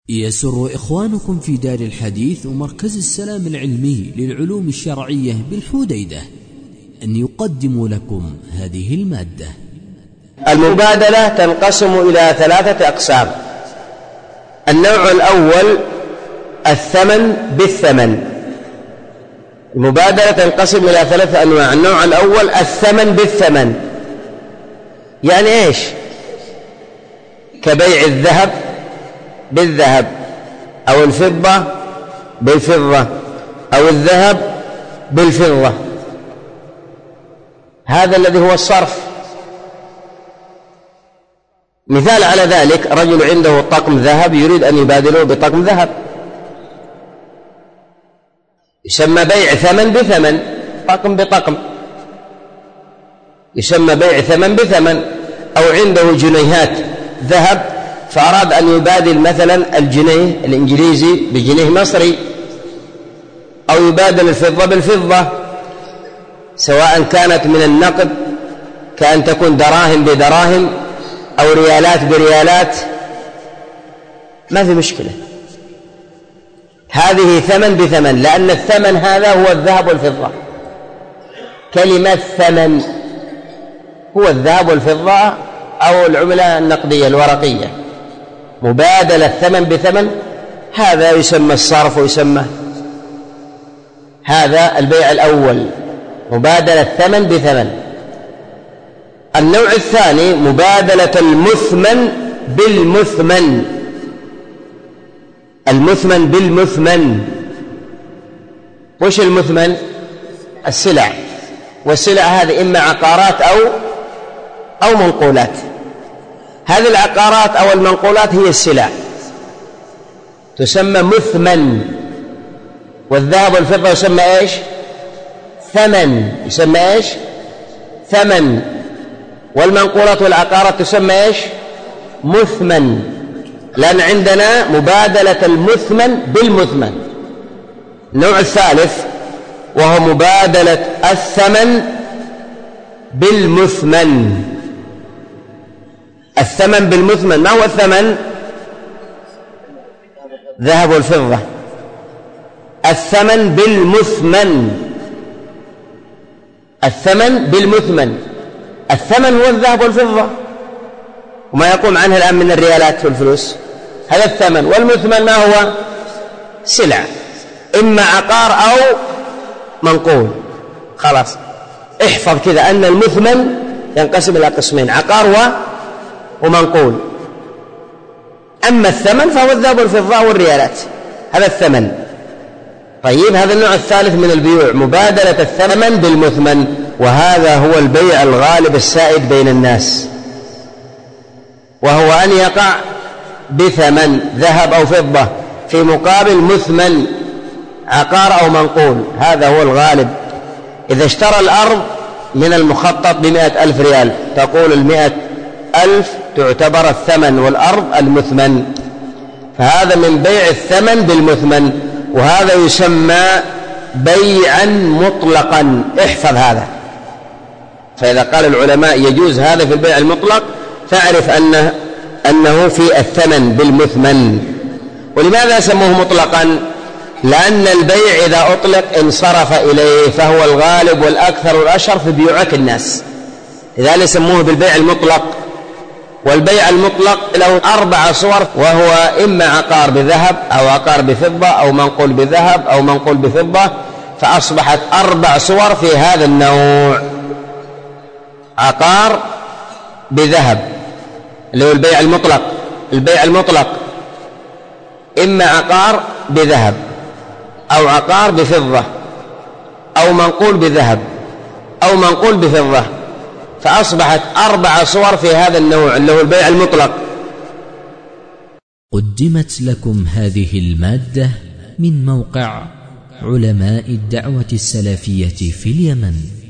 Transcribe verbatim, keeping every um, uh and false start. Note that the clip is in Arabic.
يسر إخوانكم في دار الحديث ومركز السلام العلمي للعلوم الشرعية بالحديدة أن يقدموا لكم هذه المادة. المبادلة تنقسم إلى ثلاثة أقسام. النوع الأول الثمن بالثمن. المبادلة تنقسم إلى ثلاثة أنواع. النوع الأول الثمن بالثمن، يعني إيش؟ كبيع الذهب بالذهب، أو الفضة بالفضة، أو الذهب بالفضة. هذا الذي هو الصرف. مثال على ذلك: رجل عنده طقم ذهب يريد أن يبادله بطقم ذهب، يسمى بيع ثمن بثمن، طقم بطقم، يسمى بيع ثمن بثمن. أو عنده جنيهات ذهب فأراد أن يبادل مثلا الجنيه الإنجليزي بجنيه مصري، أو يبادل الفضة بالفضة، سواء كانت من النقد كأن تكون دراهم بدراهم أو ريالات بريالات، ما في مشكلة. هذه ثمن بثمن، لأن الثمن هذا هو الذهب والفضة. كلمة ثمن هو الذهب والفضة أو العملة النقدية الورقية. مبادلة الثمن بثمن هذا يسمى الصرف، ويسمى هذا البيع الأول، مبادلة الثمن بثمن. النوع الثاني مبادلة المثمن بالمثمن. المثمن بالمثمن. وش المثمن؟ السلع، والسلع هذه إما عقارات أو أو منقولات. هذه العقارات أو المنقولات هي السلع، تسمى مثمن. والذهب والفضة يسمى إيش؟ ثمن، يسمى إيش؟ ثمن. والمنقولات والعقارات تسمى إيش؟ مثمن. لأن عندنا مبادلة المثمن بالمثمن. النوع الثالث وهو مبادلة الثمن بالمثمن. الثمن بالمثمن، ما هو الثمن؟ ذهب والفضة. الثمن بالمثمن، الثمن بالمثمن. الثمن هو الذهب والفضة وما يقوم عنه الآن من الريالات والفلوس، هذا الثمن. والمثمن ما هو؟ سلع، إما عقار أو منقول. خلاص احفظ كذا أن المثمن ينقسم إلى قسمين: عقار ومنقول. أما الثمن فهو الذهب والفضة والريالات، هذا الثمن. طيب، هذا النوع الثالث من البيوع مبادلة الثمن بالمثمن، وهذا هو البيع الغالب السائد بين الناس، وهو أن يقع بثمن ذهب أو فضة في مقابل مثمن عقار أو منقول، هذا هو الغالب. إذا اشترى الأرض من المخطط بمئة ألف ريال، تقول المئة ألف تعتبر الثمن والأرض المثمن، فهذا من بيع الثمن بالمثمن، وهذا يسمى بيعا مطلقا. احفظ هذا. فإذا قال العلماء يجوز هذا في البيع المطلق، فاعرف أنه, أنه في الثمن بالمثمن. ولماذا سموه مطلقا؟ لأن البيع إذا أطلق انصرف إليه، فهو الغالب والأكثر والأشهر في بيوعات الناس، لذلك سموه بالبيع المطلق. والبيع المطلق له أربع صور، وهو إما عقار بذهب أو عقار بفضة أو منقول بذهب أو منقول بفضة، فأصبحت أربع صور في هذا النوع: عقار بذهب اللي هو البيع المطلق. البيع المطلق إما عقار بذهب أو عقار بفضة أو منقول بذهب أو منقول بفضة، فأصبحت أربع صور في هذا النوع اللي هو البيع المطلق. قدمت لكم هذه المادة من موقع علماء الدعوة السلفية في اليمن.